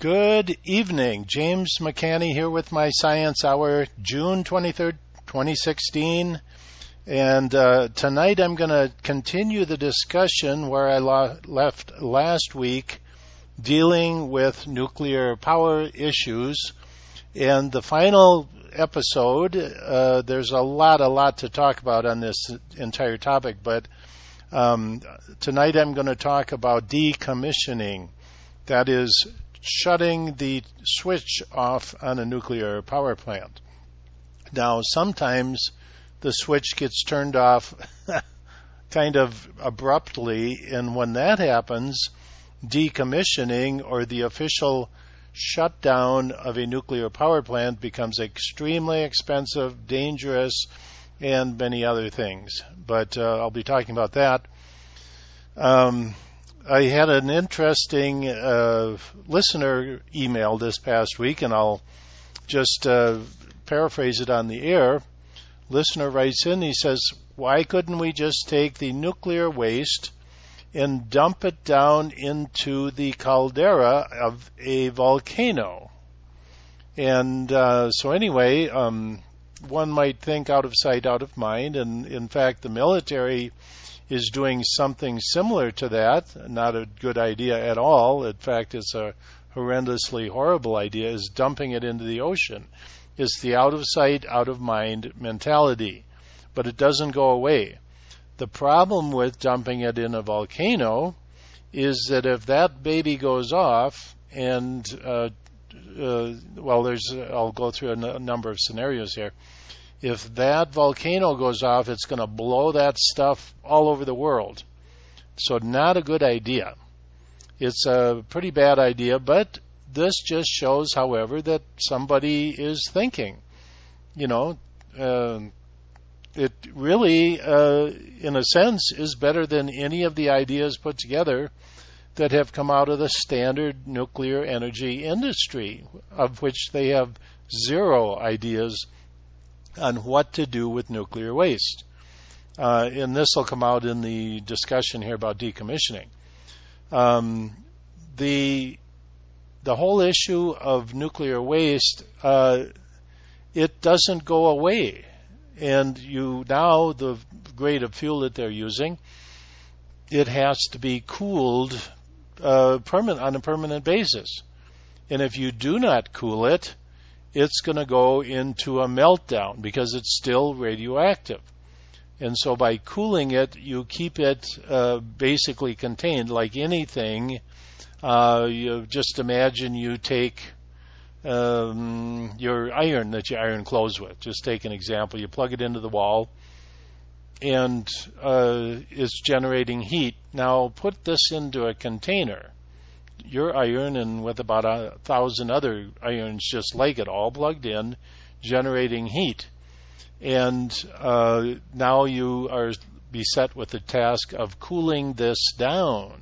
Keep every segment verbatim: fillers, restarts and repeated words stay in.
Good evening. James McCanney here with my Science Hour, June twenty-third, twenty sixteen. And uh, tonight I'm going to continue the discussion where I lo- left last week, dealing with nuclear power issues. And the final episode, uh, there's a lot, a lot to talk about on this entire topic, but um, tonight I'm going to talk about decommissioning. That is, shutting the switch off on a nuclear power plant. Now, sometimes the switch gets turned off kind of abruptly, and when that happens, decommissioning or the official shutdown of a nuclear power plant becomes extremely expensive, dangerous, and many other things. But uh, I'll be talking about that. Um, I had an interesting uh, listener email this past week, and I'll just uh, paraphrase it on the air. Listener writes in, he says, why couldn't we just take the nuclear waste and dump it down into the caldera of a volcano? And uh, so anyway, um, one might think out of sight, out of mind, and in fact the military is doing something similar to that. Not a good idea at all. In fact, it's a horrendously horrible idea, is dumping it into the ocean. It's the out of sight, out of mind mentality. But it doesn't go away. The problem with dumping it in a volcano is that if that baby goes off and, uh, uh, well, there's, I'll go through a, n- a number of scenarios here. If that volcano goes off, it's going to blow that stuff all over the world. So not a good idea. It's a pretty bad idea, but this just shows, however, that somebody is thinking. You know, uh, it really, uh, in a sense, is better than any of the ideas put together that have come out of the standard nuclear energy industry, of which they have zero ideas on what to do with nuclear waste. Uh, and this will come out in the discussion here about decommissioning. Um, the the whole issue of nuclear waste, uh, it doesn't go away. And you now, the grade of fuel that they're using, it has to be cooled uh, permanent, on a permanent basis. And if you do not cool it, it's going to go into a meltdown because it's still radioactive. And so by cooling it, you keep it uh, basically contained like anything. Uh, you just imagine you take um, your iron that you iron clothes with. Just take an example. You plug it into the wall, and uh, it's generating heat. Now put this into a container. Your iron, and with about a thousand other irons just like it, all plugged in, generating heat. And uh, now you are beset with the task of cooling this down.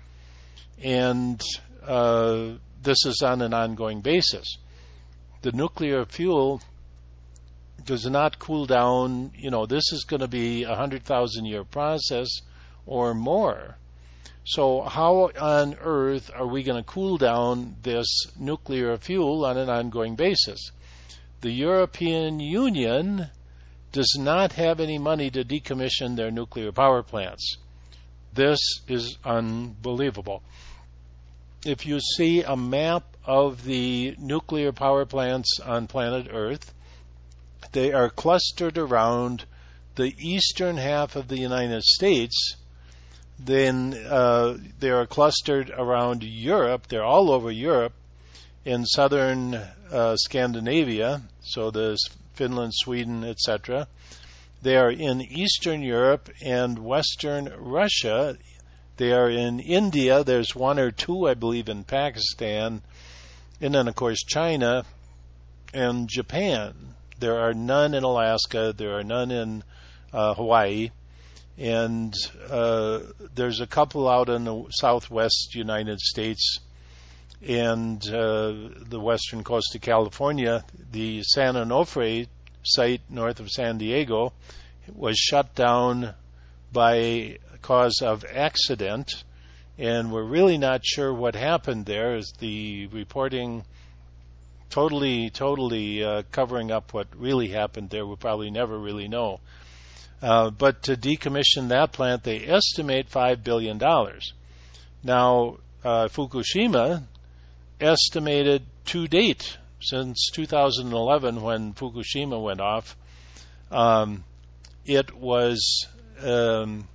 And uh, this is on an ongoing basis. The nuclear fuel does not cool down. You know, this is going to be a one hundred thousand year process or more. So how on earth are we going to cool down this nuclear fuel on an ongoing basis? The European Union does not have any money to decommission their nuclear power plants. This is unbelievable. If you see a map of the nuclear power plants on planet Earth, they are clustered around the eastern half of the United States. Then uh, they are clustered around Europe. They're all over Europe, in southern uh, Scandinavia, so there's Finland, Sweden, et cetera. They are in Eastern Europe and Western Russia. They are in India. There's one or two, I believe, in Pakistan. And then, of course, China and Japan. There are none in Alaska. There are none in uh, Hawaii. And uh, there's a couple out in the southwest United States and uh, the western coast of California. The San Onofre site north of San Diego was shut down by cause of accident, and we're really not sure what happened there. Is the reporting totally, totally uh, covering up what really happened there? We'll probably never really know. Uh, but to decommission that plant, they estimate five billion dollars. Now, uh, Fukushima estimated to date, since two thousand eleven when Fukushima went off, um, it was um,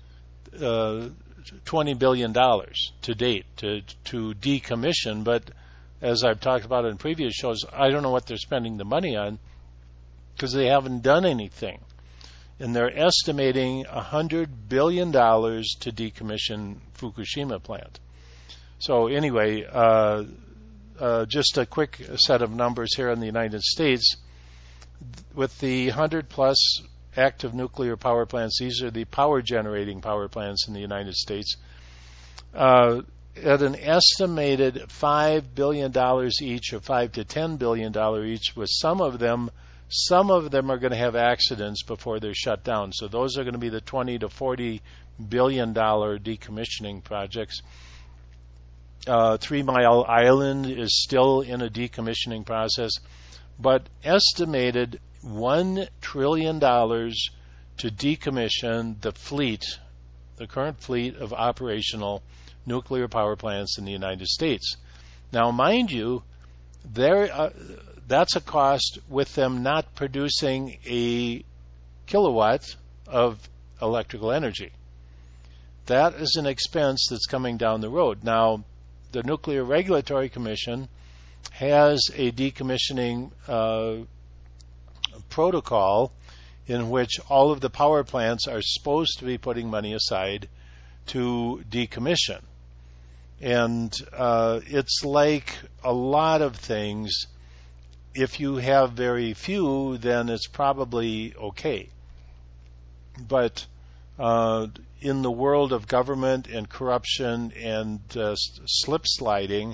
uh, twenty billion dollars to date to, to decommission. But as I've talked about in previous shows, I don't know what they're spending the money on because they haven't done anything. And they're estimating one hundred billion dollars to decommission Fukushima plant. So anyway, uh, uh, just a quick set of numbers here in the United States. With the one hundred plus active nuclear power plants, these are the power generating power plants in the United States, uh, at an estimated five billion dollars each, or five to ten billion dollars each, with some of them Some of them are going to have accidents before they're shut down. So those are going to be the twenty to forty billion dollar decommissioning projects. Uh, Three Mile Island is still in a decommissioning process, but estimated one trillion dollars to decommission the fleet, the current fleet of operational nuclear power plants in the United States. Now, mind you, there. Uh, That's a cost with them not producing a kilowatt of electrical energy. That is an expense that's coming down the road. Now, the Nuclear Regulatory Commission has a decommissioning uh, protocol in which all of the power plants are supposed to be putting money aside to decommission. And uh, it's like a lot of things. If you have very few, then it's probably okay. But uh, in the world of government and corruption and uh, slip sliding,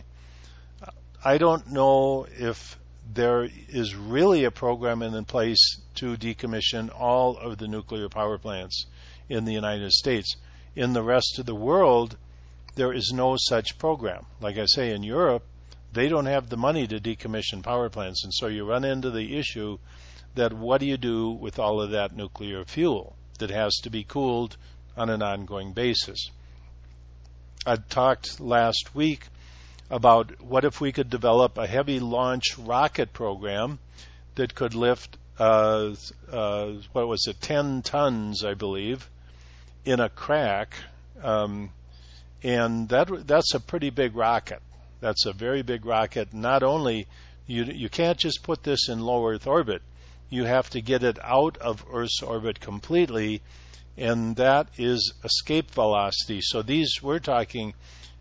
I don't know if there is really a program in place to decommission all of the nuclear power plants in the United States. In the rest of the world, there is no such program. Like I say, in Europe, they don't have the money to decommission power plants, and so you run into the issue that what do you do with all of that nuclear fuel that has to be cooled on an ongoing basis? I talked last week about what if we could develop a heavy launch rocket program that could lift, uh, uh, what was it, ten tons, I believe, in a crack, um, and that that's a pretty big rocket. That's a very big rocket. Not only, you you can't just put this in low Earth orbit. You have to get it out of Earth's orbit completely, and that is escape velocity. So these, we're talking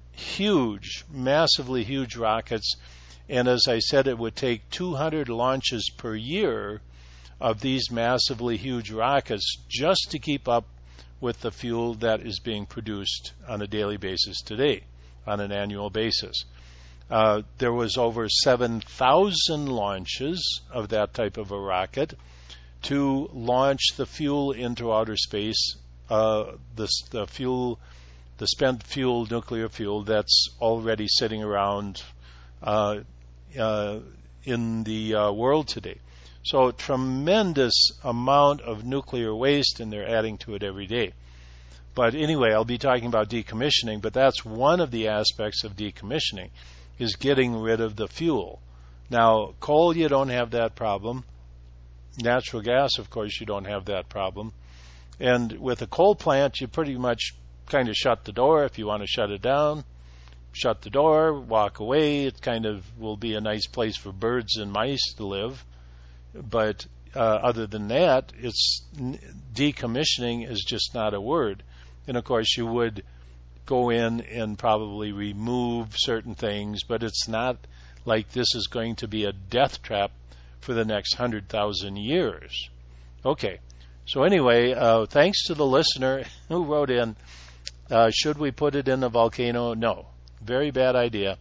huge, massively huge rockets, and as I said, it would take two hundred launches per year of these massively huge rockets just to keep up with the fuel that is being produced on a daily basis today, on an annual basis. Uh, there was over seven thousand launches of that type of a rocket to launch the fuel into outer space, uh, the, the fuel, the spent fuel, nuclear fuel that's already sitting around uh, uh, in the uh, world today. So tremendous amount of nuclear waste, and they're adding to it every day. But anyway, I'll be talking about decommissioning, but that's one of the aspects of decommissioning, is getting rid of the fuel. Now, coal, you don't have that problem. Natural gas, of course, you don't have that problem. And with a coal plant, you pretty much kind of shut the door. If you want to shut it down, shut the door, walk away. It kind of will be a nice place for birds and mice to live. But uh, other than that, it's decommissioning is just not a word. And of course, you would go in and probably remove certain things, but it's not like this is going to be a death trap for the next one hundred thousand years. Okay, so anyway, uh, thanks to the listener who wrote in, uh, should we put it in a volcano? No, very bad idea,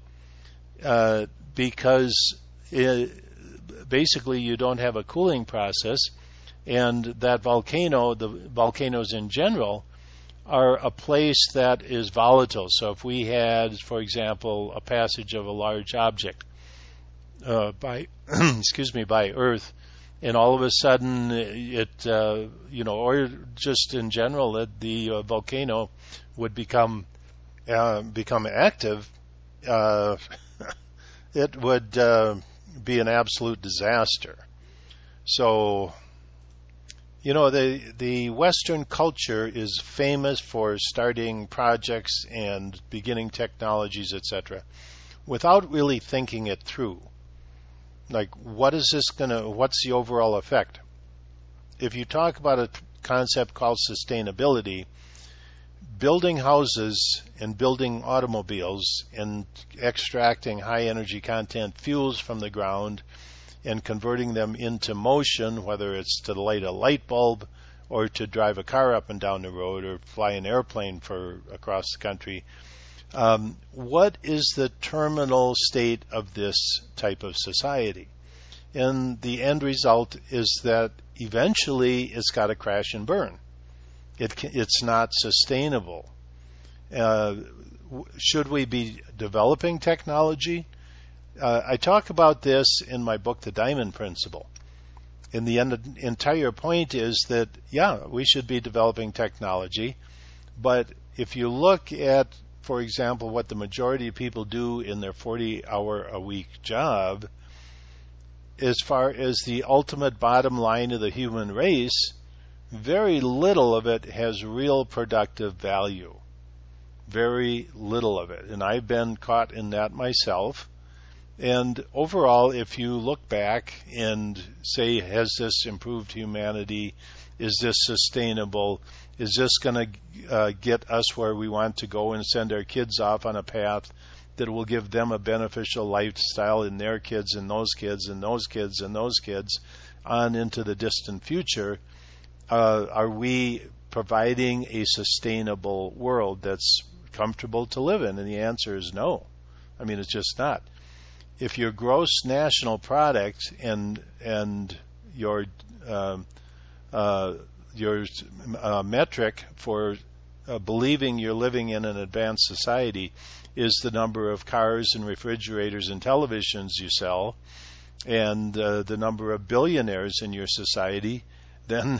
uh, because it, basically you don't have a cooling process, and that volcano, the volcanoes in general, are a place that is volatile. So if we had, for example, a passage of a large object uh, by, excuse me, by Earth, and all of a sudden it, uh, you know, or just in general, it, the uh, volcano would become uh, become active, uh, it would uh, be an absolute disaster. So, you know, the the Western culture is famous for starting projects and beginning technologies, et cetera, without really thinking it through. Like, what is this gonna? What's the overall effect? If you talk about a concept called sustainability, building houses and building automobiles and extracting high energy content fuels from the ground and converting them into motion, whether it's to light a light bulb or to drive a car up and down the road or fly an airplane for across the country. Um, what is the terminal state of this type of society? And the end result is that eventually it's got to crash and burn. It can, it's not sustainable. Uh, should we be developing technology? Uh, I talk about this in my book, The Diamond Principle. And the en- entire point is that, yeah, we should be developing technology. But if you look at, for example, what the majority of people do in their forty-hour-a-week job, as far as the ultimate bottom line of the human race, very little of it has real productive value. Very little of it. And I've been caught in that myself. And overall, if you look back and say, has this improved humanity? Is this sustainable? Is this going to uh, get us where we want to go and send our kids off on a path that will give them a beneficial lifestyle in their kids and those kids and those kids and those kids on into the distant future? Uh, are we providing a sustainable world that's comfortable to live in? And the answer is no. I mean, it's just not. If your gross national product and and your uh, uh, your uh, metric for uh, believing you're living in an advanced society is the number of cars and refrigerators and televisions you sell, and uh, the number of billionaires in your society, then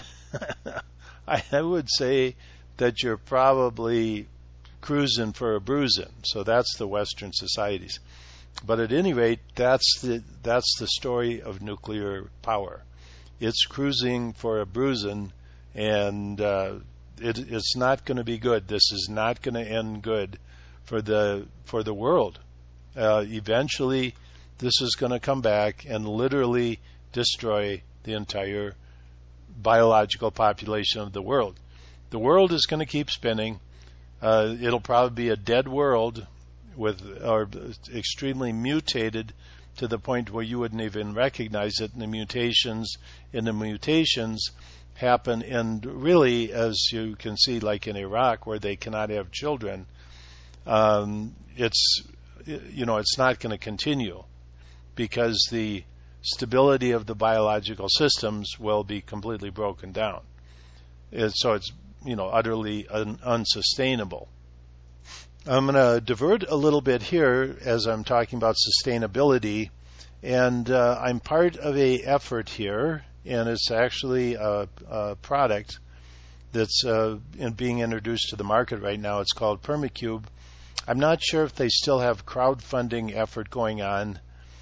I would say that you're probably cruising for a bruising. So that's the Western societies. But at any rate, that's the that's the story of nuclear power. It's cruising for a bruising, and uh, it, it's not going to be good. This is not going to end good for the for the world. Uh, eventually, this is going to come back and literally destroy the entire biological population of the world. The world is going to keep spinning. Uh, it'll probably be a dead world with or extremely mutated to the point where you wouldn't even recognize it. And the mutations in the mutations happen, and really, as you can see, like in Iraq, where they cannot have children, um, it's you know it's not going to continue because the stability of the biological systems will be completely broken down. And so it's you know utterly un- unsustainable. I'm going to divert a little bit here as I'm talking about sustainability, and uh, I'm part of a effort here, and it's actually a, a product that's uh, in being introduced to the market right now. It's called Permacube. I'm not sure if they still have crowdfunding effort going on.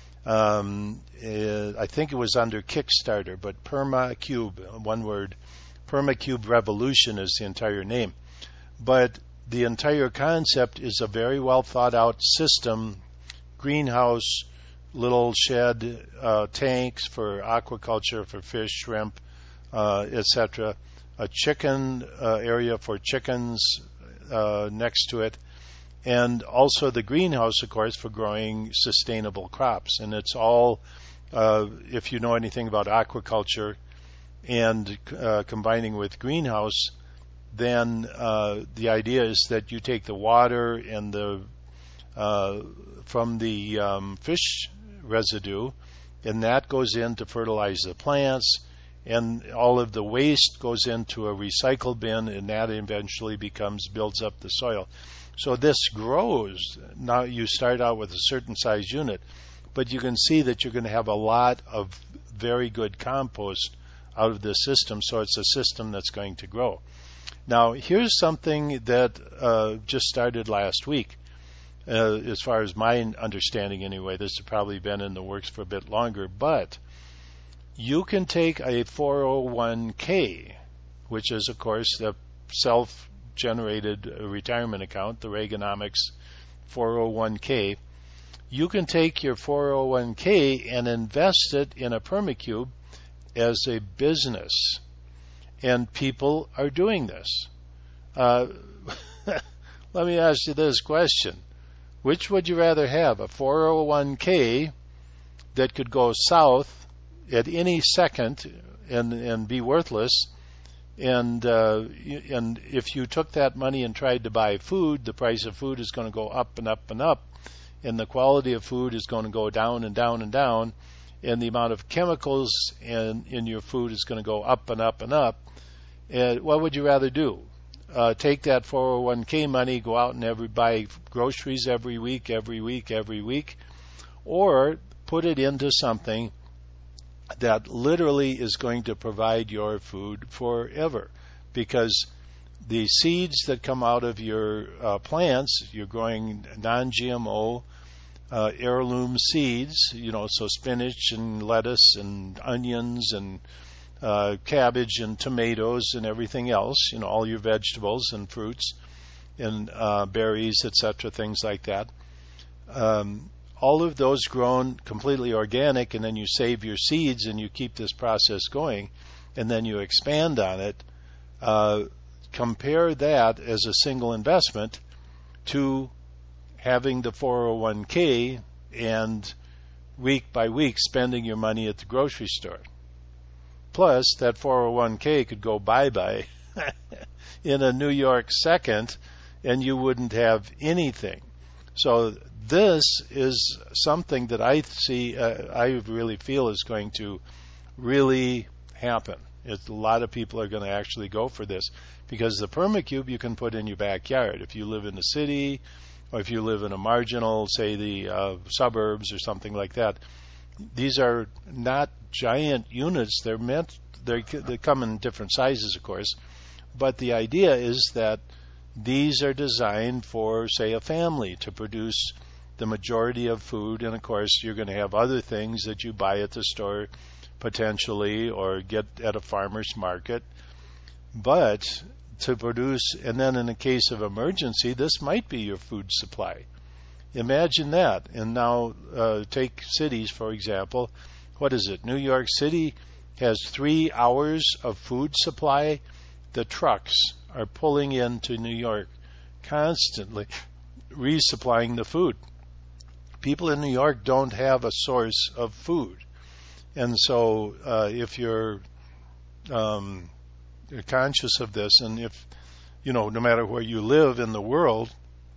Um, uh, I think it was under Kickstarter, but Permacube, one word, Permacube Revolution is the entire name. But the entire concept is a very well thought out system, greenhouse, little shed, uh, tanks for aquaculture, for fish, shrimp, uh, et cetera. A chicken uh, area for chickens uh, next to it, and also the greenhouse, of course, for growing sustainable crops. And it's all, uh, if you know anything about aquaculture and uh, combining with greenhouse, then uh, the idea is that you take the water and the uh, from the um, fish residue, and that goes in to fertilize the plants, and all of the waste goes into a recycle bin, and that eventually becomes builds up the soil. So this grows. Now you start out with a certain size unit, but you can see that you're going to have a lot of very good compost out of this system, so it's a system that's going to grow. Now, here's something that uh, just started last week, uh, as far as my understanding anyway. This has probably been in the works for a bit longer, but you can take a four oh one k, which is, of course, the self-generated retirement account, the Reaganomics four oh one k. You can take your four oh one k and invest it in a Permacube as a business. And people are doing this. Uh, let me ask you this question. Which would you rather have, a four oh one k that could go south at any second and, and be worthless, and, uh, and if you took that money and tried to buy food, the price of food is going to go up and up and up, and the quality of food is going to go down and down and down, and the amount of chemicals in, in your food is going to go up and up and up. And what would you rather do? Uh, take that four oh one k money, go out and every, buy groceries every week, every week, every week, or put it into something that literally is going to provide your food forever? Because the seeds that come out of your uh, plants, you're growing non-G M O uh, heirloom seeds, you know, so spinach and lettuce and onions and Uh, cabbage and tomatoes and everything else, you know, all your vegetables and fruits and uh, berries, et cetera, things like that. Um, all of those grown completely organic, and then you save your seeds and you keep this process going, and then you expand on it. Uh, compare that as a single investment to having the four oh one k and week by week spending your money at the grocery store. Plus, that four oh one k could go bye-bye in a New York second, and you wouldn't have anything. So this is something that I see, uh, I really feel is going to really happen. It's, a lot of people are going to actually go for this, because the Permacube you can put in your backyard. If you live in the city, or if you live in a marginal, say the uh, suburbs or something like that, these are not giant units. They're meant, they're, they come in different sizes, of course, but the idea is that these are designed for, say, a family to produce the majority of food, and of course you're going to have other things that you buy at the store potentially or get at a farmer's market, but to produce, and then in a case of emergency, this might be your food supply. Imagine that. And now uh, take cities, for example. What is it? New York City has three hours of food supply. The trucks are pulling into New York constantly, resupplying the food. People in New York don't have a source of food. And so uh, if you're, um, you're conscious of this, and if, you know, no matter where you live in the world,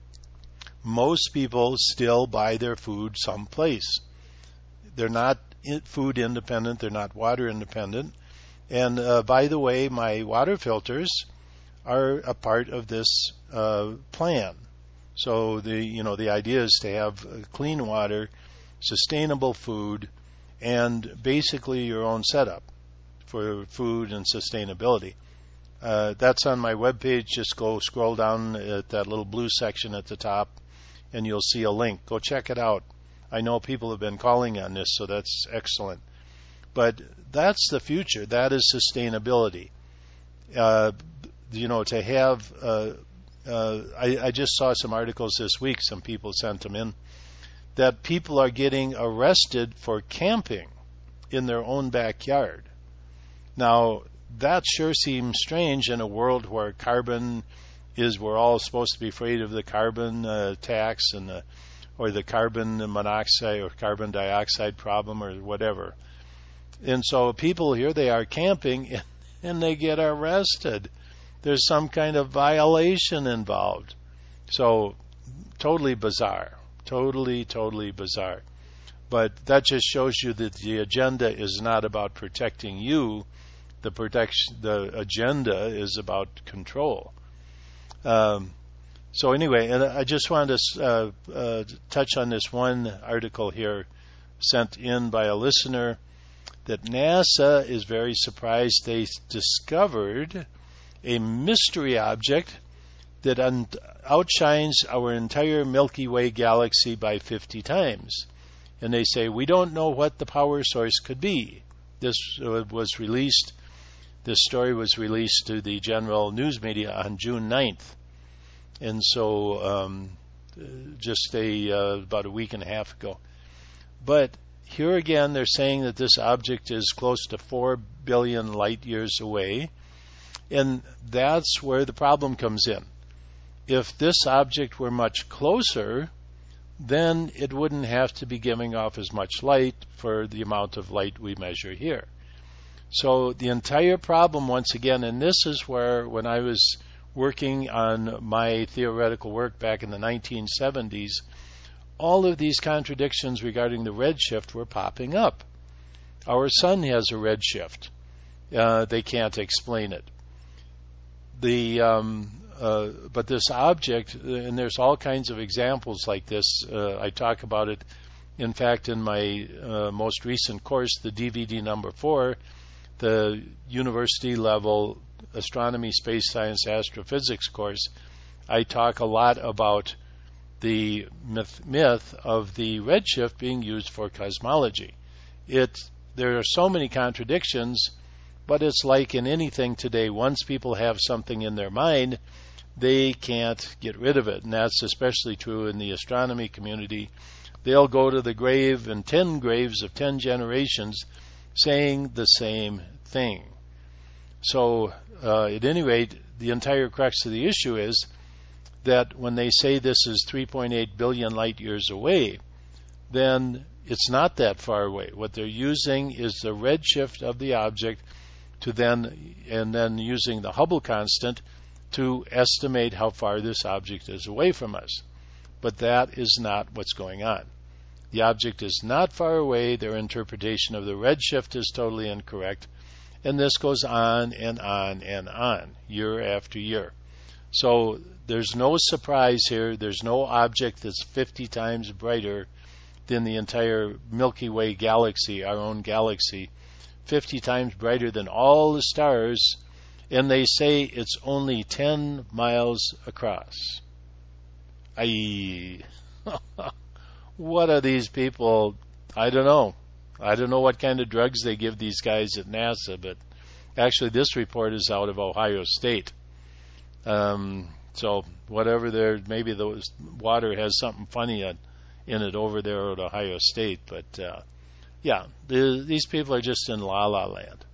most people still buy their food someplace. They're not food independent. They're not water independent. And uh, by the way, my water filters are a part of this uh, plan. So the you know the idea is to have clean water, sustainable food, and basically your own setup for food and sustainability. Uh, that's on my webpage. Just go scroll down at that little blue section at the top, and you'll see a link. Go check it out. I know people have been calling on this, so that's excellent. But that's the future. That is sustainability. Uh, you know, to have, uh, uh, I, I just saw some articles this week, some people sent them in, that people are getting arrested for camping in their own backyard. Now, that sure seems strange in a world where carbon is, we're all supposed to be afraid of the carbon uh, tax and the, or the carbon monoxide or carbon dioxide problem or whatever. And so people, here they are camping and they get arrested. There's some kind of violation involved. So totally bizarre. Totally, totally bizarre. But that just shows you that the agenda is not about protecting you. The protection, the agenda is about control. Um, so anyway, and I just wanted to uh, uh, touch on this one article here sent in by a listener that NASA is very surprised they discovered a mystery object that un- outshines our entire Milky Way galaxy by fifty times. And they say, we don't know what the power source could be. This uh, was released, this story was released to the general news media on June ninth. And so um, just a uh, about a week and a half ago. But here again, they're saying that this object is close to four billion light years away. And that's where the problem comes in. If this object were much closer, then it wouldn't have to be giving off as much light for the amount of light we measure here. So the entire problem, once again, and this is where when I was working on my theoretical work back in the nineteen seventies, all of these contradictions regarding the redshift were popping up. Our sun has a redshift. Uh, they can't explain it. The um, uh, but this object, and there's all kinds of examples like this. Uh, I talk about it, in fact, in my uh, most recent course, the D V D number four, the university level astronomy, space science, astrophysics course. I talk a lot about the myth, myth of the redshift being used for cosmology. It there are so many contradictions, but it's like in anything today. Once people have something in their mind, they can't get rid of it, and that's especially true in the astronomy community. They'll go to the grave and ten graves of ten generations saying the same thing. So, uh, at any rate, the entire crux of the issue is that when they say this is three point eight billion light years away, then it's not that far away. What they're using is the redshift of the object to then, and then using the Hubble constant to estimate how far this object is away from us. But that is not what's going on. The object is not far away. Their interpretation of the redshift is totally incorrect. And this goes on and on and on, year after year. So there's no surprise here. There's no object that's fifty times brighter than the entire Milky Way galaxy, our own galaxy, fifty times brighter than all the stars, and they say it's only ten miles across. I, what are these people? I don't know. I don't know what kind of drugs they give these guys at NASA, but actually this report is out of Ohio State. Um, so whatever they're, maybe the water has something funny in, in it over there at Ohio State, but uh, yeah, the, these people are just in la-la land.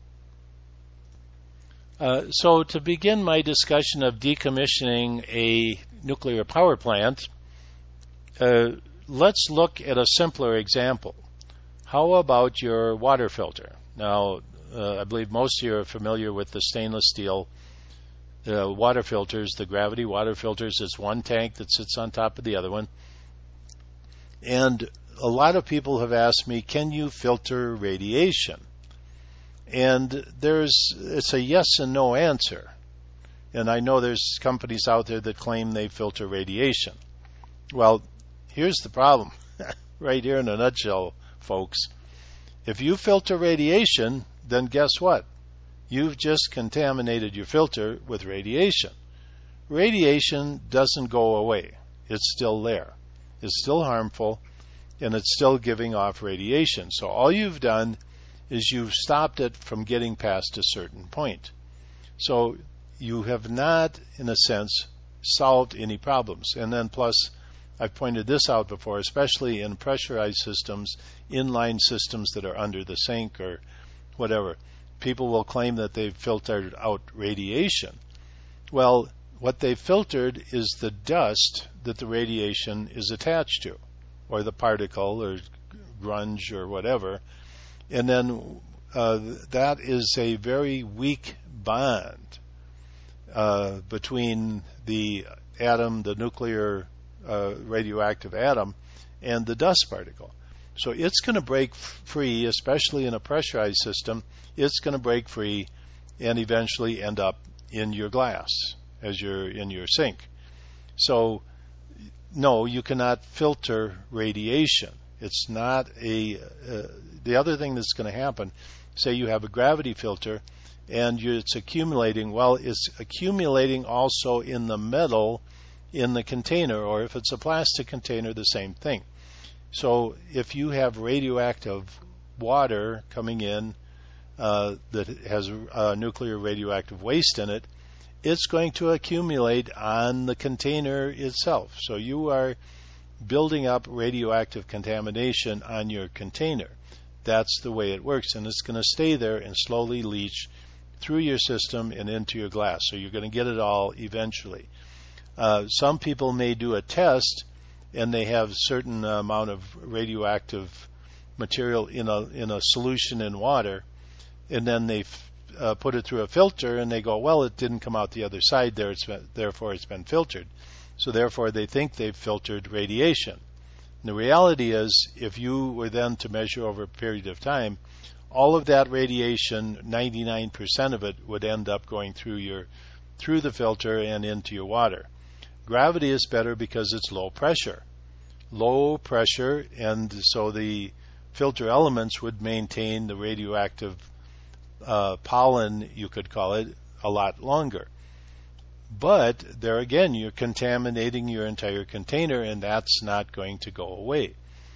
Uh, so to begin my discussion of decommissioning a nuclear power plant, uh, let's look at a simpler example. How about your water filter? Now, uh, I believe most of you are familiar with the stainless steel uh, water filters, the gravity water filters. It's one tank that sits on top of the other one. And a lot of people have asked me, can you filter radiation? And there's it's a yes and no answer. And I know there's companies out there that claim they filter radiation. Well, here's the problem, right here in a nutshell, folks. If you filter radiation, then guess what? You've just contaminated your filter with radiation. Radiation doesn't go away. It's still there. It's still harmful, and it's still giving off radiation. So all you've done is you've stopped it from getting past a certain point. So you have not, in a sense, solved any problems. And then plus, I've pointed this out before, especially in pressurized systems, inline systems that are under the sink or whatever. People will claim that they've filtered out radiation. Well, what they've filtered is the dust that the radiation is attached to, or the particle or grunge or whatever. And then uh, that is a very weak bond uh, between the atom, the nuclear uh, radioactive atom, and the dust particle. So it's going to break free, especially in a pressurized system. It's going to break free and eventually end up in your glass as you're in your sink. So, no, you cannot filter radiation. It's not a, uh, the other thing that's going to happen, say you have a gravity filter and you, it's accumulating, well, it's accumulating also in the metal in the container, or if it's a plastic container, the same thing. So if you have radioactive water coming in uh, that has uh, nuclear radioactive waste in it, it's going to accumulate on the container itself. So you are building up radioactive contamination on your container. That's the way it works, and it's going to stay there and slowly leach through your system and into your glass. So you're going to get it all eventually. Uh, some people may do a test and they have a certain amount of radioactive material in a in a solution in water, and then they uh, put it through a filter and they go, well, it didn't come out the other side there, it's been, therefore it's been filtered. So therefore they think they've filtered radiation. And the reality is, if you were then to measure over a period of time, all of that radiation, ninety-nine percent of it, would end up going through your through the filter and into your water. Gravity is better because it's low pressure. Low pressure, and so the filter elements would maintain the radioactive uh, pollen, you could call it, a lot longer. But there again, you're contaminating your entire container, and that's not going to go away.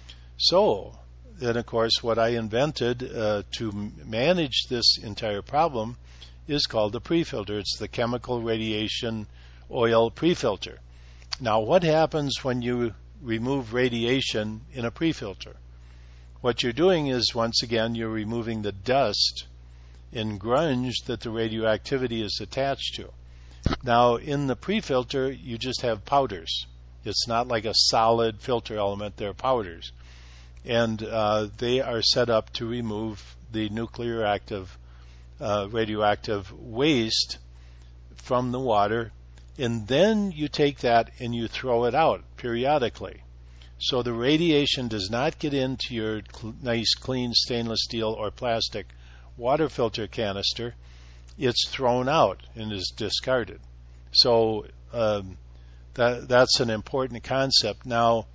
So, then of course, what I invented uh, to manage this entire problem is called the pre-filter. It's the chemical radiation oil pre-filter. Now, what happens when you remove radiation in a pre-filter? What you're doing is, once again, you're removing the dust and grunge that the radioactivity is attached to. Now, in the pre-filter, you just have powders. It's not like a solid filter element, they're powders. And uh, they are set up to remove the nuclear active, uh, radioactive waste from the water, and then you take that and you throw it out periodically. So the radiation does not get into your cl- nice, clean stainless steel or plastic water filter canister. It's thrown out and is discarded. So um, that that's an important concept. Now,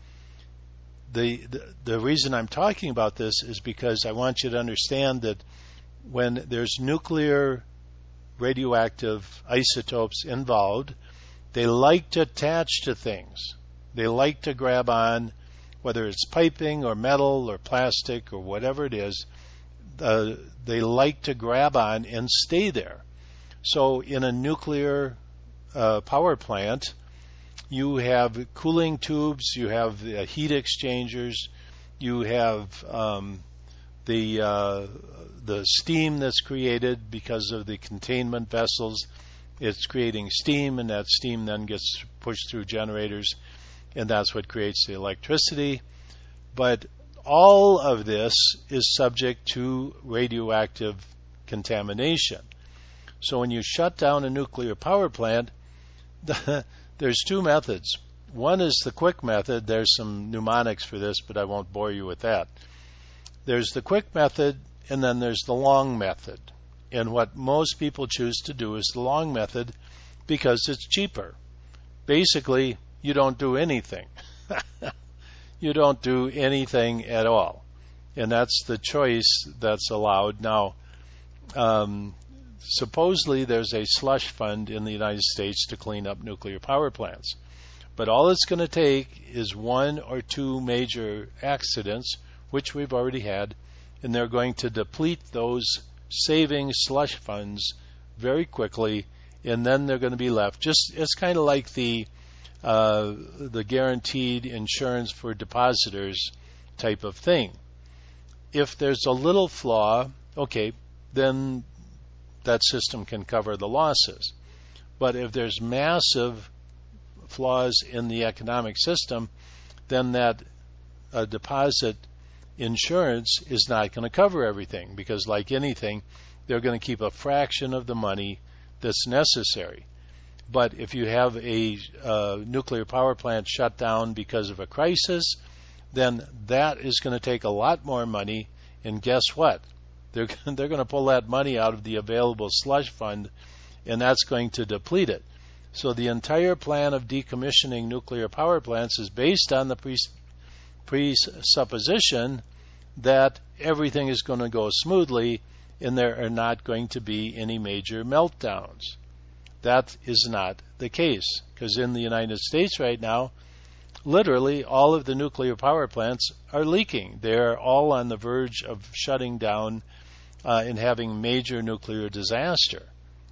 the, the the reason I'm talking about this is because I want you to understand that when there's nuclear radioactive isotopes involved, they like to attach to things. They like to grab on, whether it's piping or metal or plastic or whatever it is, uh, they like to grab on and stay there. So in a nuclear uh, power plant, you have cooling tubes, you have uh, heat exchangers, you have um, the uh, the steam that's created because of the containment vessels. It's creating steam, and that steam then gets pushed through generators, and that's what creates the electricity. But all of this is subject to radioactive contamination. So when you shut down a nuclear power plant, there's two methods. One is the quick method. There's some mnemonics for this, but I won't bore you with that. There's the quick method, and then there's the long method. And what most people choose to do is the long method because it's cheaper. Basically, you don't do anything. You don't do anything at all. And that's the choice that's allowed. Now, um, supposedly there's a slush fund in the United States to clean up nuclear power plants. But all it's going to take is one or two major accidents, which we've already had, and they're going to deplete those saving slush funds very quickly, and then they're going to be left. Just it's kind of like the uh, the guaranteed insurance for depositors type of thing. If there's a little flaw, okay, then that system can cover the losses. But if there's massive flaws in the economic system, then that uh, deposit insurance is not going to cover everything, because like anything, they're going to keep a fraction of the money that's necessary. But if you have a uh, nuclear power plant shut down because of a crisis, then that is going to take a lot more money, and guess what? They're they're going to pull that money out of the available slush fund, and that's going to deplete it. So the entire plan of decommissioning nuclear power plants is based on the pres- presupposition that everything is going to go smoothly and there are not going to be any major meltdowns. That is not the case, because in the United States right now, literally all of the nuclear power plants are leaking. They're all on the verge of shutting down uh, and having major nuclear disaster.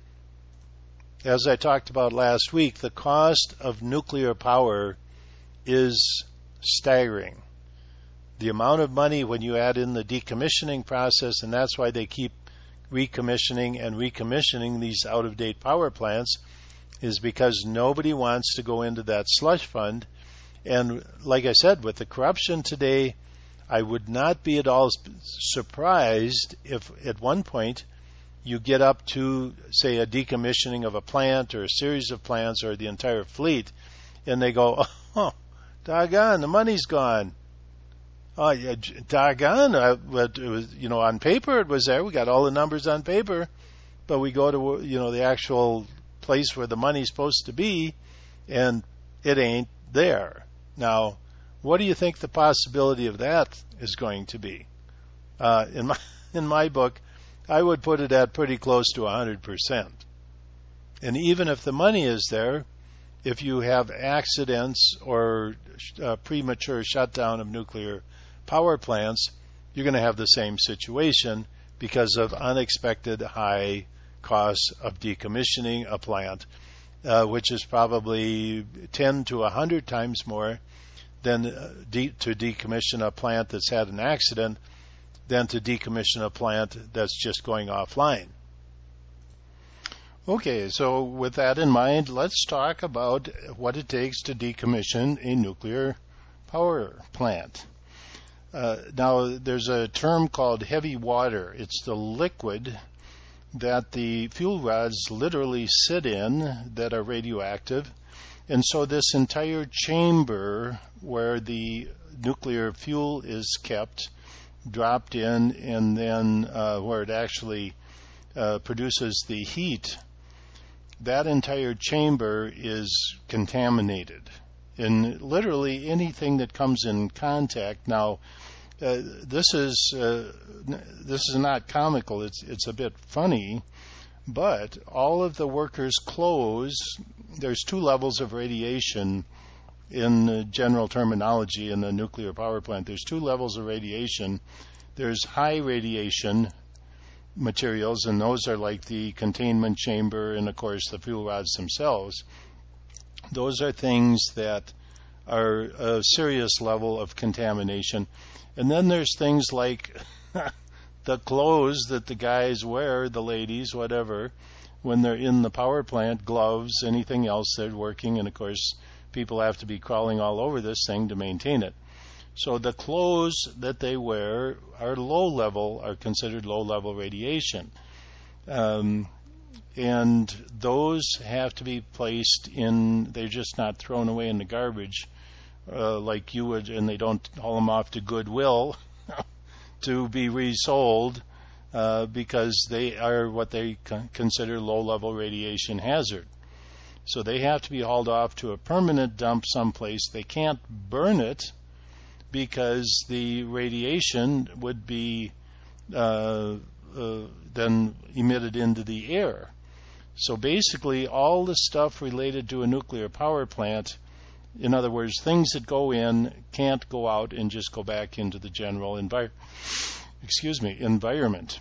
As I talked about last week, the cost of nuclear power is staggering. The amount of money when you add in the decommissioning process, and that's why they keep recommissioning and recommissioning these out-of-date power plants, is because nobody wants to go into that slush fund. And like I said, with the corruption today, I would not be at all surprised if at one point you get up to, say, a decommissioning of a plant or a series of plants or the entire fleet, and they go, oh, doggone, the money's gone. Oh, yeah, doggone, uh, but it was, you know, on paper it was there. We got all the numbers on paper, but we go to, you know, the actual place where the money's supposed to be, and it ain't there. Now, what do you think the possibility of that is going to be? Uh, in my in my book, I would put it at pretty close to one hundred percent. And even if the money is there, if you have accidents or uh, premature shutdown of nuclear power plants, you're going to have the same situation because of unexpected high costs of decommissioning a plant, uh, which is probably ten to one hundred times more than uh, de- to decommission a plant that's had an accident than to decommission a plant that's just going offline. Okay, so with that in mind, let's talk about what it takes to decommission a nuclear power plant. Uh, now, there's a term called heavy water. It's the liquid that the fuel rods literally sit in that are radioactive. And so this entire chamber where the nuclear fuel is kept, dropped in, and then uh, where it actually uh, produces the heat, that entire chamber is contaminated. And literally anything that comes in contact. Now, uh, this is uh, this is not comical. It's it's a bit funny, but all of the workers' clothes. There's two levels of radiation in uh, general terminology in the nuclear power plant. There's two levels of radiation. There's high radiation materials, and those are like the containment chamber and, of course, the fuel rods themselves. Those are things that are a serious level of contamination. And then there's things like the clothes that the guys wear, the ladies, whatever, when they're in the power plant, gloves, anything else they're working, and of course people have to be crawling all over this thing to maintain it. So the clothes that they wear are low level, are considered low level radiation. Um, and those have to be placed in, they're just not thrown away in the garbage uh, like you would, and they don't haul them off to Goodwill to be resold uh, because they are what they con- consider low level radiation hazard. So they have to be hauled off to a permanent dump someplace. They can't burn it because the radiation would be uh, uh, then emitted into the air. So basically all the stuff related to a nuclear power plant, in other words, things that go in can't go out and just go back into the general envir- excuse me, environment.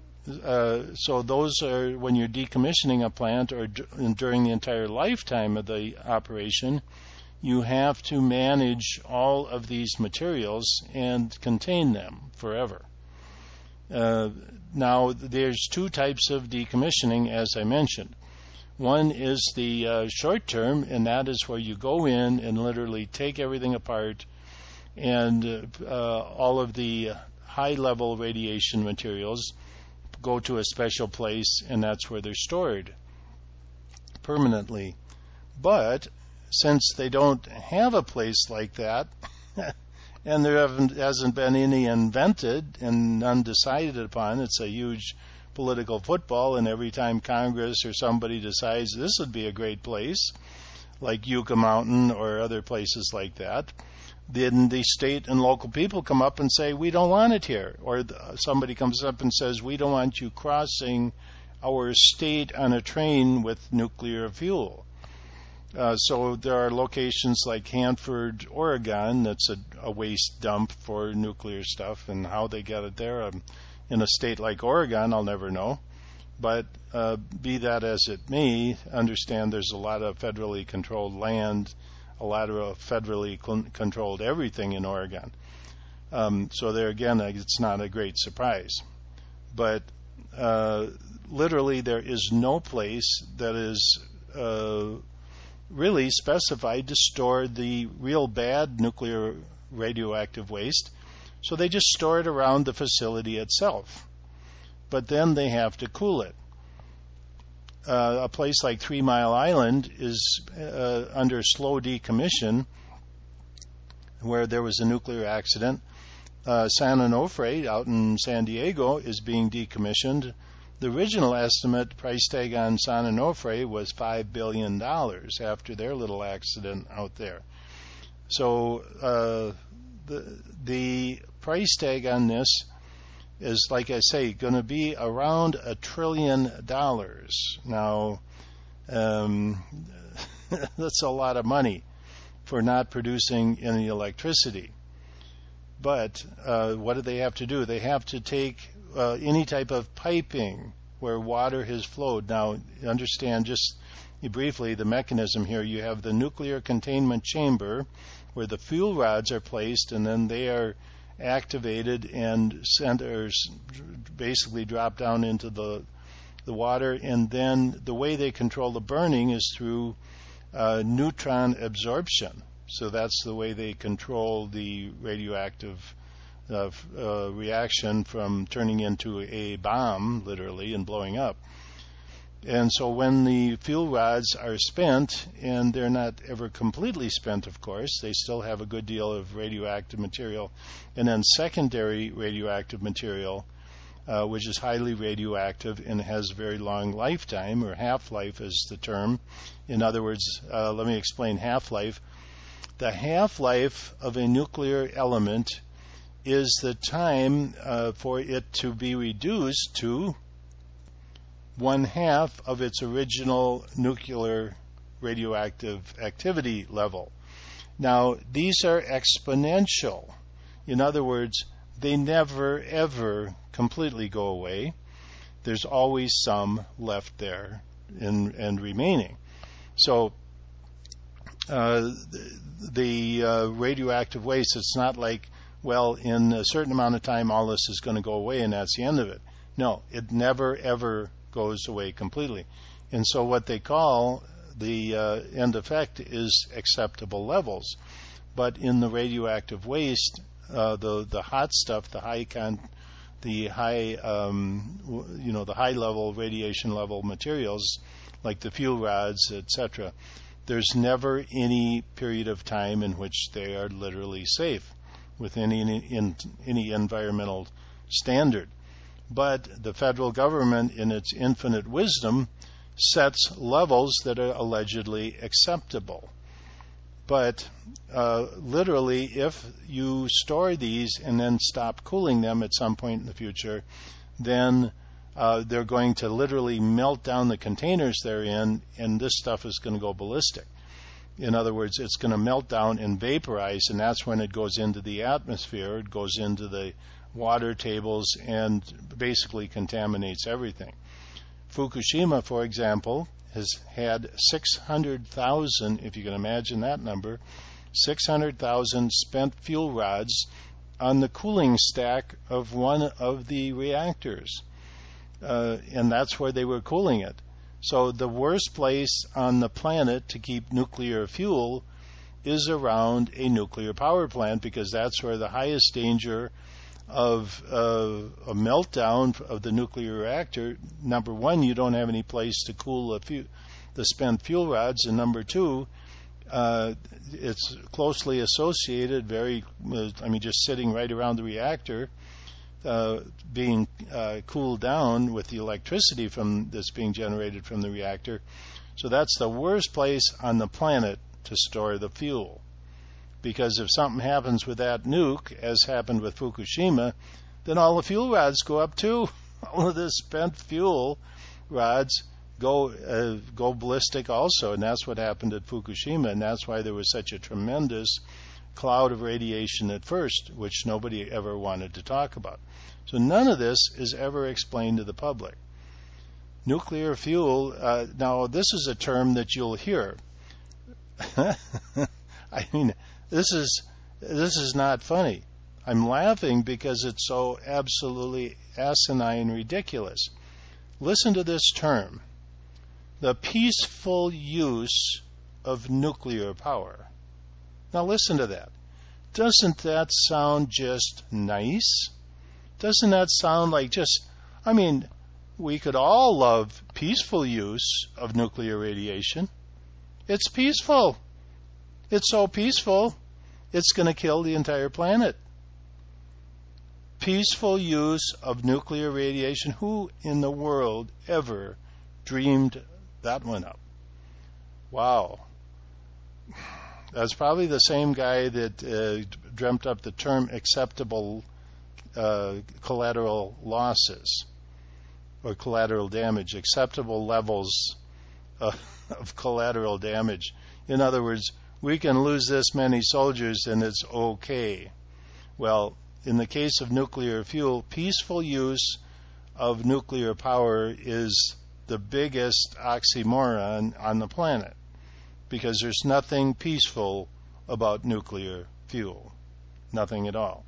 Uh, so those are, when you're decommissioning a plant or d- during the entire lifetime of the operation, you have to manage all of these materials and contain them forever. Uh, now, there's two types of decommissioning, as I mentioned. One is the uh, short term, and that is where you go in and literally take everything apart, and uh, all of the high-level radiation materials go to a special place, and that's where they're stored permanently. But since they don't have a place like that, and there haven't, hasn't been any invented and undecided upon. It's a huge political football, and every time Congress or somebody decides this would be a great place, like Yucca Mountain or other places like that, then the state and local people come up and say, we don't want it here. Or somebody comes up and says, we don't want you crossing our state on a train with nuclear fuel. Uh, so there are locations like Hanford, Oregon, that's a, a waste dump for nuclear stuff, and how they get it there um, in a state like Oregon, I'll never know. But uh, be that as it may, understand there's a lot of federally controlled land, a lot of federally cl- controlled everything in Oregon. Um, so there again, it's not a great surprise. But uh, literally there is no place that is uh, really specified to store the real bad nuclear radioactive waste. So they just store it around the facility itself. But then they have to cool it. Uh, a place like Three Mile Island is uh, under slow decommission, where there was a nuclear accident. Uh, San Onofre out in San Diego is being decommissioned. The original estimate price tag on San Onofre was five billion dollars after their little accident out there. So uh, the, the price tag on this is, like I say, going to be around a trillion dollars. Now, um, that's a lot of money for not producing any electricity. But uh, what do they have to do? They have to take uh, any type of piping where water has flowed. Now, understand just briefly the mechanism here. You have the nuclear containment chamber where the fuel rods are placed, and then they are activated and sent, or basically drop down into the the water, and then the way they control the burning is through uh, neutron absorption. So that's the way they control the radioactive uh, uh, reaction from turning into a bomb, literally, and blowing up. And so when the fuel rods are spent, and they're not ever completely spent, of course, they still have a good deal of radioactive material, and then secondary radioactive material, uh, which is highly radioactive and has a very long lifetime, or half-life is the term. In other words, uh, let me explain half-life. The half-life of a nuclear element is the time uh, for it to be reduced to one half of its original nuclear radioactive activity level. Now, these are exponential. In other words, they never, ever completely go away. There's always some left there and, and remaining. So, uh, the, the uh, radioactive waste, it's not like, well, in a certain amount of time, all this is going to go away and that's the end of it. No, it never, ever goes away completely. And so what they call the uh, end effect is acceptable levels. But in the radioactive waste, uh, the the hot stuff, the high con, the high um, you know the high level radiation level materials, like the fuel rods, et cetera, there's never any period of time in which they are literally safe with any in, any environmental standard. But the federal government, in its infinite wisdom, sets levels that are allegedly acceptable. But uh, literally, if you store these and then stop cooling them at some point in the future, then uh, they're going to literally melt down the containers they're in, and this stuff is going to go ballistic. In other words, it's going to melt down and vaporize, and that's when it goes into the atmosphere. It goes into the water tables and basically contaminates everything. Fukushima, for example, has had six hundred thousand, if you can imagine that number, six hundred thousand spent fuel rods on the cooling stack of one of the reactors. Uh, and that's where they were cooling it. So the worst place on the planet to keep nuclear fuel is around a nuclear power plant, because that's where the highest danger of uh, a meltdown of the nuclear reactor. Number one, you don't have any place to cool the, fu- the spent fuel rods, and number two, Uh, it's closely associated, very, I mean, just sitting right around the reactor, uh, being uh, cooled down with the electricity from that's being generated from the reactor. So that's the worst place on the planet to store the fuel. Because if something happens with that nuke, as happened with Fukushima, then all the fuel rods go up too. All of the spent fuel rods go uh, go ballistic also, and that's what happened at Fukushima, and that's why there was such a tremendous cloud of radiation at first, which nobody ever wanted to talk about. So none of this is ever explained to the public. Nuclear fuel, uh, now this is a term that you'll hear. I mean, this is this is not funny. I'm laughing because it's so absolutely asinine and ridiculous. Listen to this term. The peaceful use of nuclear power. Now listen to that. Doesn't that sound just nice? Doesn't that sound like just, I mean, we could all love peaceful use of nuclear radiation. It's peaceful. It's so peaceful, it's going to kill the entire planet. Peaceful use of nuclear radiation. Who in the world ever dreamed that one up? Wow. That's probably the same guy that uh, dreamt up the term acceptable uh, collateral losses or collateral damage, acceptable levels of, of collateral damage. In other words, we can lose this many soldiers and it's okay. Well, in the case of nuclear fuel, peaceful use of nuclear power is the biggest oxymoron on the planet, because there's nothing peaceful about nuclear fuel. Nothing at all.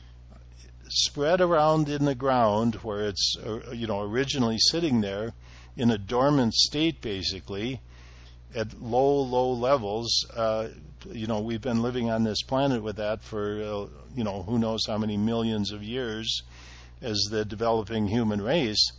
Spread around in the ground where it's, uh, you know, originally sitting there in a dormant state, basically, at low, low levels. Uh, you know, we've been living on this planet with that for, uh, you know, who knows how many millions of years as the developing human race.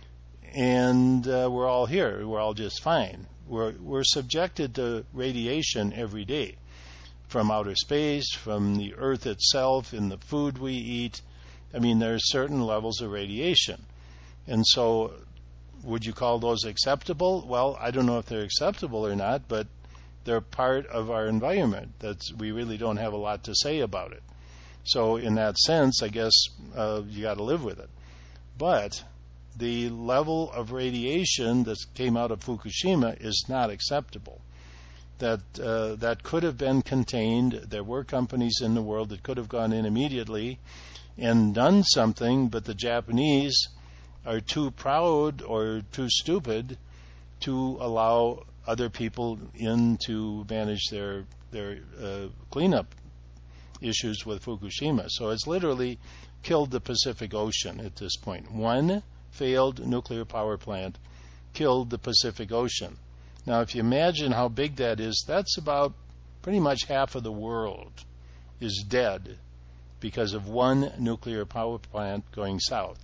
And uh, we're all here. We're all just fine. We're, we're subjected to radiation every day from outer space, from the Earth itself, in the food we eat. I mean, there's certain levels of radiation. And so would you call those acceptable? Well, I don't know if they're acceptable or not, but they're part of our environment. That's, we really don't have a lot to say about it. So in that sense, I guess uh, you got to live with it. But the level of radiation that came out of Fukushima is not acceptable. That uh, that could have been contained. There were companies in the world that could have gone in immediately and done something, but the Japanese are too proud or too stupid to allow other people in to manage their their uh, cleanup issues with Fukushima. So it's literally killed the Pacific Ocean at this point. One failed nuclear power plant killed the Pacific Ocean. Now, if you imagine how big that is, that's about pretty much half of the world is dead because of one nuclear power plant going south.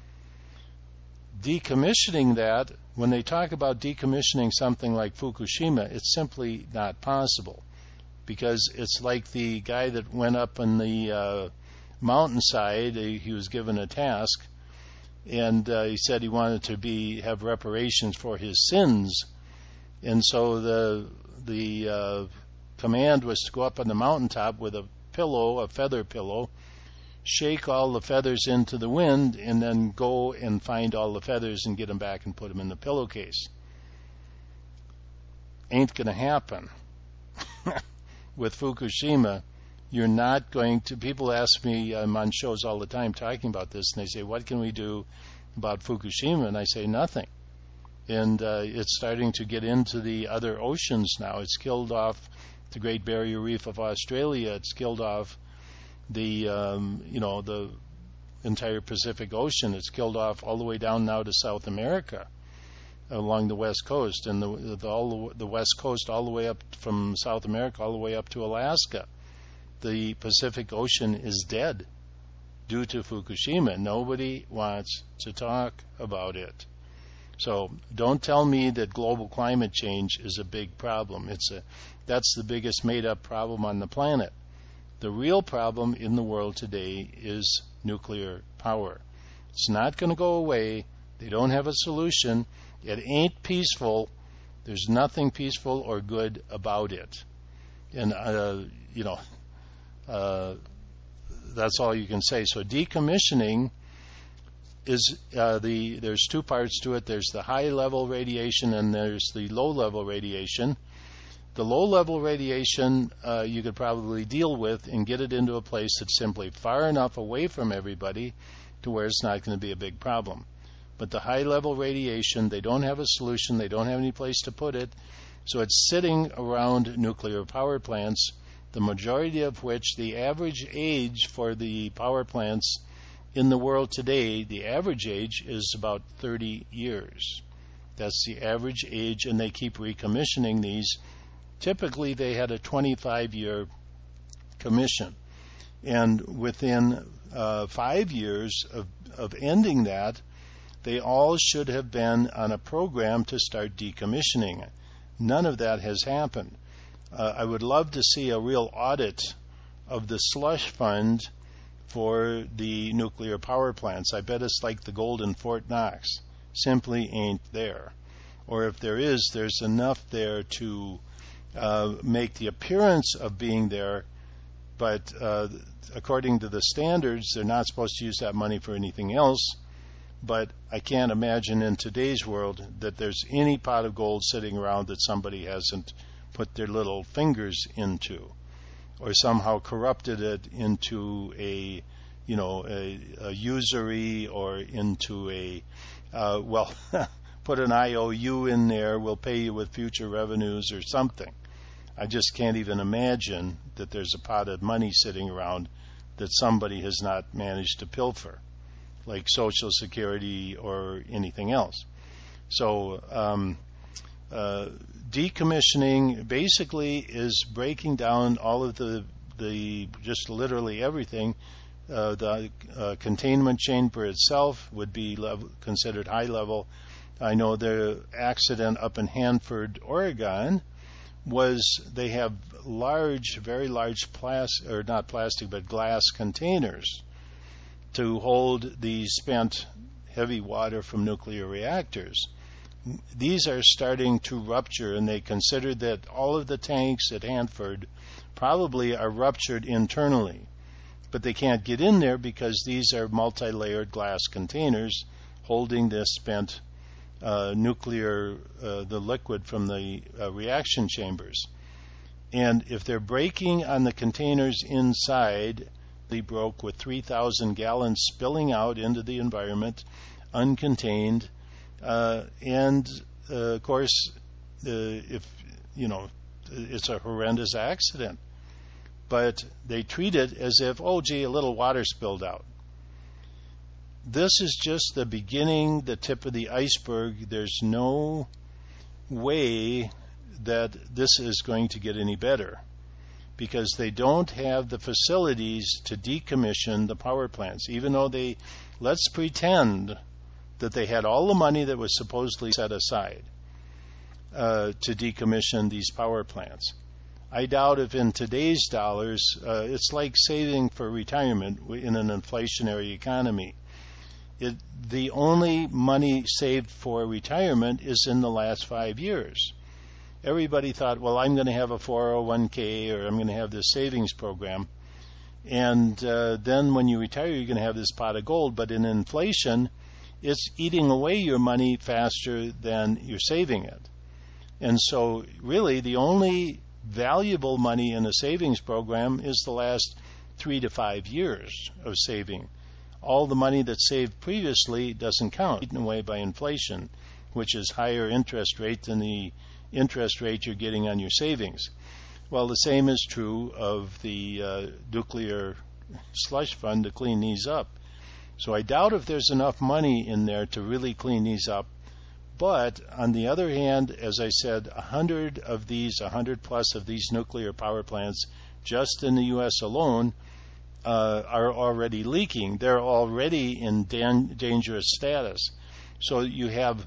Decommissioning that, when they talk about decommissioning something like Fukushima, it's simply not possible, because it's like the guy that went up on the uh, mountainside. He was given a task, and uh, he said he wanted to be have reparations for his sins, and so the the uh, command was to go up on the mountaintop with a pillow, a feather pillow, shake all the feathers into the wind, and then go and find all the feathers and get them back and put them in the pillowcase. Ain't going to happen. With Fukushima, you're not going to... People ask me, I'm on shows all the time talking about this, and they say, what can we do about Fukushima? And I say, nothing. And uh, it's starting to get into the other oceans now. It's killed off the Great Barrier Reef of Australia. It's killed off the, um, you know, the entire Pacific Ocean. It's killed off all the way down now to South America, along the west coast, and the, the all the, the west coast all the way up from South America all the way up to Alaska. The Pacific Ocean is dead due to Fukushima. Nobody wants to talk about it. So don't tell me that global climate change is a big problem. It's a, that's the biggest made-up problem on the planet. The real problem in the world today is nuclear power. It's not going to go away. They don't have a solution. It ain't peaceful. There's nothing peaceful or good about it. And, uh, you know, uh, that's all you can say. So decommissioning is uh, the, there's two parts to it. There's the high-level radiation and there's the low-level radiation. The low-level radiation uh, you could probably deal with and get it into a place that's simply far enough away from everybody to where it's not going to be a big problem. But the high-level radiation, they don't have a solution. They don't have any place to put it. So it's sitting around nuclear power plants, the majority of which the average age for the power plants in the world today, the average age is about thirty years. That's the average age, and they keep recommissioning these. Typically, they had a twenty-five year commission. And within uh, five years of, of ending that, they all should have been on a program to start decommissioning. None of that has happened. Uh, I would love to see a real audit of the slush fund for the nuclear power plants. I bet it's like the gold in Fort Knox. Simply ain't there. Or if there is, there's enough there to uh, make the appearance of being there, but uh, according to the standards, they're not supposed to use that money for anything else. But I can't imagine in today's world that there's any pot of gold sitting around that somebody hasn't put their little fingers into, or somehow corrupted it into a, you know, a, a usury, or into a, uh, well, put an I O U in there, we'll pay you with future revenues or something. I just can't even imagine that there's a pot of money sitting around that somebody has not managed to pilfer, like Social Security or anything else. So um, uh, decommissioning basically is breaking down all of the, the just literally everything. Uh, the uh, containment chamber itself would be level, considered high level. I know the accident up in Hanford, Oregon, was they have large, very large plastic, or not plastic, but glass containers to hold the spent heavy water from nuclear reactors. These are starting to rupture, and they consider that all of the tanks at Hanford probably are ruptured internally. But they can't get in there because these are multi-layered glass containers holding this spent uh, nuclear, uh, the liquid from the uh, reaction chambers. And if they're breaking on the containers inside, they broke with three thousand gallons spilling out into the environment, uncontained. Uh, and, uh, of course, uh, if, you know, it's a horrendous accident. But they treat it as if, oh, gee, a little water spilled out. This is just the beginning, the tip of the iceberg. There's no way that this is going to get any better, because they don't have the facilities to decommission the power plants, even though they, let's pretend that they had all the money that was supposedly set aside uh, to decommission these power plants. I doubt if in today's dollars, uh, it's like saving for retirement in an inflationary economy. It, the only money saved for retirement is in the last five years. Everybody thought, well, I'm going to have a four oh one k, or I'm going to have this savings program. And uh, then when you retire, you're going to have this pot of gold. But in inflation, it's eating away your money faster than you're saving it. And so really the only valuable money in a savings program is the last three to five years of saving. All the money that's saved previously doesn't count, eaten away by inflation, which is higher interest rate than the interest rate you're getting on your savings. Well, the same is true of the uh, nuclear slush fund to clean these up. So I doubt if there's enough money in there to really clean these up. But on the other hand, as I said, a hundred of these, a hundred plus of these nuclear power plants, just in the U S alone, uh, are already leaking. They're already in dan- dangerous status. So you have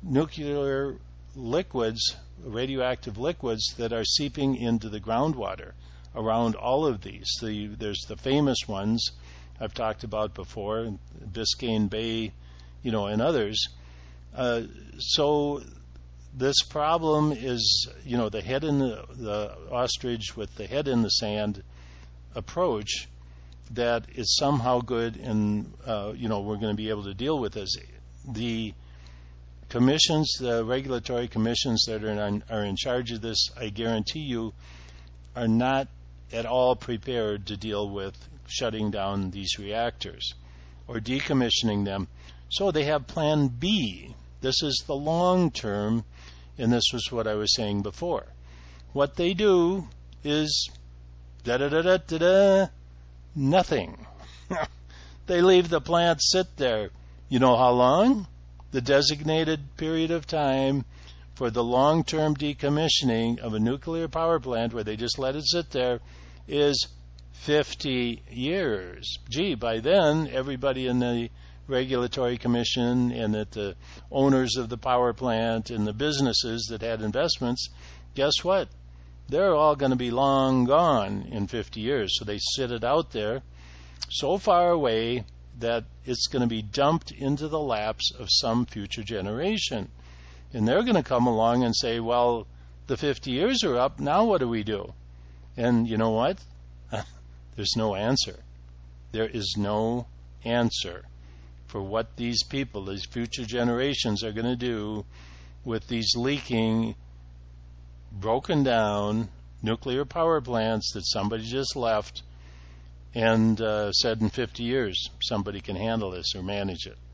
nuclear liquids, radioactive liquids that are seeping into the groundwater around all of these. The, there's the famous ones I've talked about before, Biscayne Bay, you know, and others. Uh, so this problem is, you know, the head in the, the ostrich with the head in the sand approach that is somehow good, and uh, you know, we're going to be able to deal with this. The commissions, the regulatory commissions that are in, are in charge of this, I guarantee you, are not at all prepared to deal with shutting down these reactors or decommissioning them. So they have Plan B. This is the long term, and this was what I was saying before. What they do is da da da da da da, nothing. They leave the plant sit there. You know how long? The designated period of time for the long-term decommissioning of a nuclear power plant, where they just let it sit there, is fifty years. Gee, by then, everybody in the regulatory commission and that the owners of the power plant and the businesses that had investments, guess what? They're all going to be long gone in fifty years. So they sit it out there so far away that it's going to be dumped into the laps of some future generation. And they're going to come along and say, well, the fifty years are up, now what do we do? And you know what? There's no answer. There is no answer for what these people, these future generations, are going to do with these leaking, broken down nuclear power plants that somebody just left and uh, said in fifty years somebody can handle this or manage it.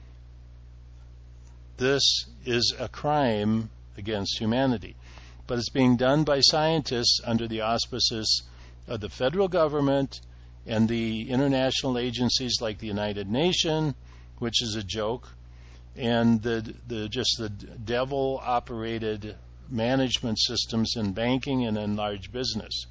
This is a crime against humanity, but it's being done by scientists under the auspices of the federal government and the international agencies like the United Nations, which is a joke, and the the just the devil-operated management systems in banking and in large business.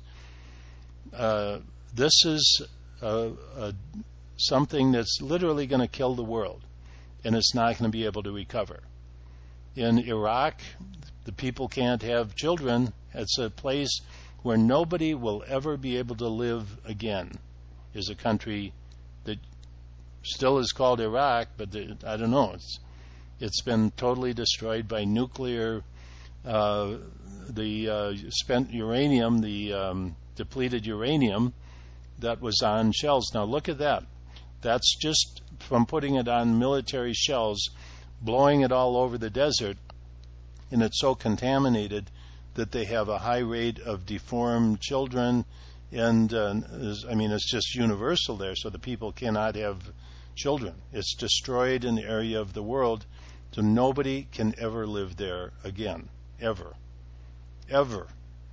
Uh, this is uh, uh, something that's literally going to kill the world, and it's not going to be able to recover. In Iraq, the people can't have children. It's a place where nobody will ever be able to live again. Is a country that still is called Iraq, but the, I don't know. It's it's been totally destroyed by nuclear. Uh, the uh, spent uranium, the um, depleted uranium that was on shells. Now look at that. That's just from putting it on military shells, blowing it all over the desert, and it's so contaminated that they have a high rate of deformed children, and uh, I mean, it's just universal there, so the people cannot have children. It's destroyed in the area of the world, so nobody can ever live there again. Ever. Ever.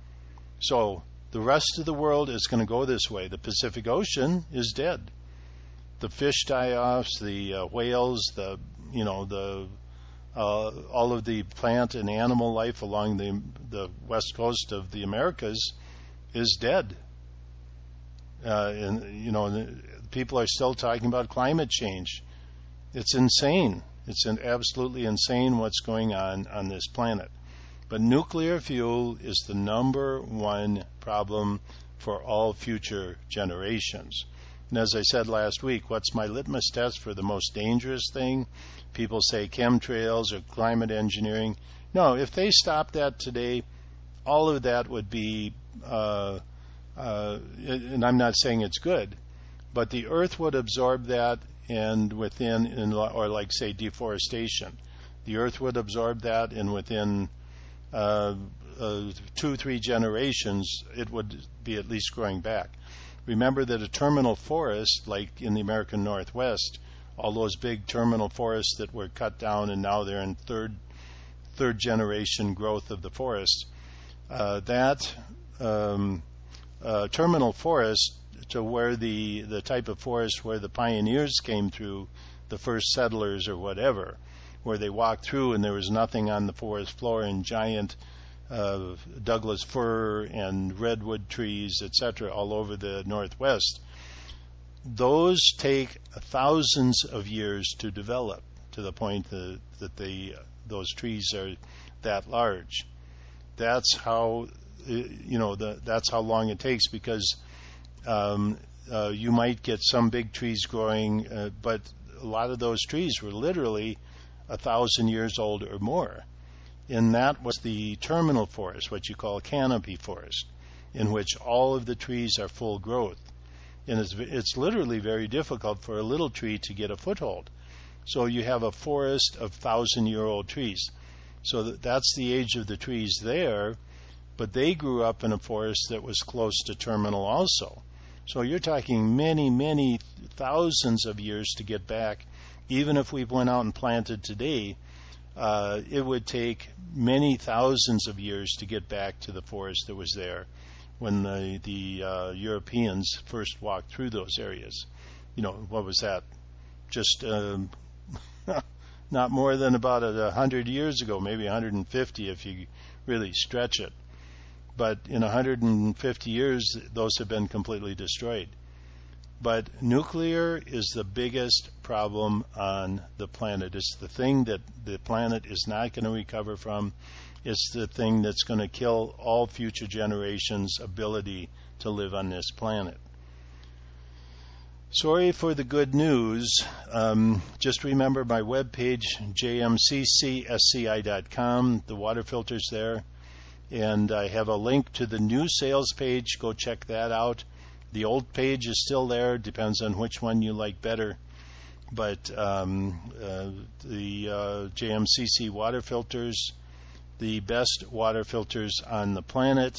So the rest of the world is going to go this way. The Pacific Ocean is dead. The fish die-offs, the uh, whales, the, you know, the uh, all of the plant and animal life along the the west coast of the Americas is dead. Uh, and, you know, the, people are still talking about climate change. It's insane. It's an absolutely insane what's going on on this planet. But nuclear fuel is the number one problem for all future generations. And as I said last week, what's my litmus test for the most dangerous thing? People say chemtrails or climate engineering. No, if they stopped that today, all of that would be, uh, uh, and I'm not saying it's good, but the earth would absorb that, and within, or like say deforestation, the earth would absorb that, and within uh, uh, two, three generations, it would be at least growing back. Remember that a terminal forest, like in the American Northwest, all those big terminal forests that were cut down and now they're in third third generation growth of the forest, uh, that um, uh, terminal forest, to where the, the type of forest where the pioneers came through, the first settlers or whatever, where they walked through and there was nothing on the forest floor and giant uh, Douglas fir and redwood trees, et cetera, all over the Northwest. Those take thousands of years to develop to the point that, that they those trees are that large. That's how, you know, the, that's how long it takes, because um, uh, you might get some big trees growing, uh, but a lot of those trees were literally a thousand years old or more. And that was the terminal forest, what you call a canopy forest, in which all of the trees are full growth. And it's, it's literally very difficult for a little tree to get a foothold. So you have a forest of thousand-year-old trees. So that's the age of the trees there, but they grew up in a forest that was close to terminal also. So you're talking many, many thousands of years to get back. Even if we went out and planted today, uh, it would take many thousands of years to get back to the forest that was there when the, the uh, Europeans first walked through those areas. You know, what was that? Just um, not more than about a hundred years ago, maybe one hundred fifty if you really stretch it. But in one hundred fifty years, those have been completely destroyed. But nuclear is the biggest problem on the planet. It's the thing that the planet is not going to recover from. It's the thing that's going to kill all future generations' ability to live on this planet. Sorry for the good news. Um, just remember my webpage, j m c c s c i dot com, the water filter's there. And I have a link to the new sales page. Go check that out. The old page is still there. Depends on which one you like better. But um, uh, the uh, J M C C water filters, the best water filters on the planet.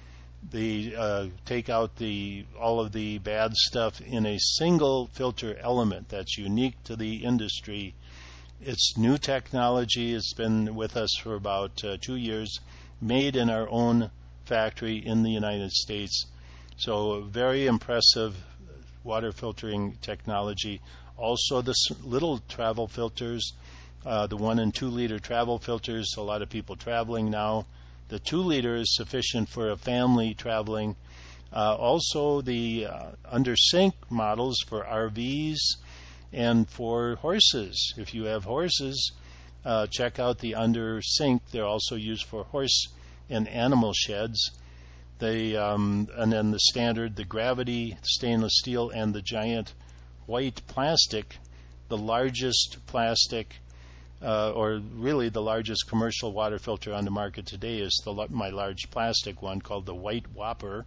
They uh, take out the all of the bad stuff in a single filter element that's unique to the industry. It's new technology. It's been with us for about uh, two years, made in our own factory in the United States. So very impressive water filtering technology. Also the little travel filters, uh, the one and two liter travel filters, a lot of people traveling now. The two liter is sufficient for a family traveling. Uh, also the uh, under sink models for R Vs and for horses. If you have horses, uh, check out the under sink. They're also used for horse and animal sheds. They um, and then the standard, the gravity stainless steel, and the giant white plastic, the largest plastic. Uh, or really the largest commercial water filter on the market today is the, my large plastic one called the White Whopper,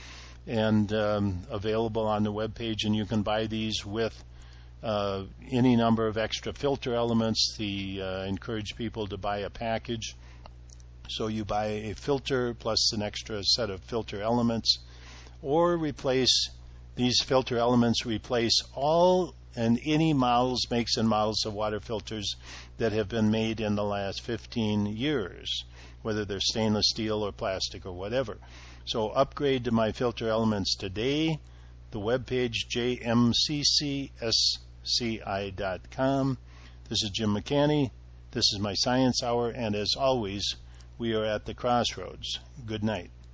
and um, available on the webpage. And you can buy these with uh, any number of extra filter elements. The uh, encourage people to buy a package. So you buy a filter plus an extra set of filter elements, or replace these filter elements, replace all and any models, makes and models of water filters that have been made in the last fifteen years, whether they're stainless steel or plastic or whatever. So upgrade to my filter elements today. The webpage, j m c c s c i dot com. This is Jim McCanny. This is my Science Hour, and as always, we are at the crossroads. Good night.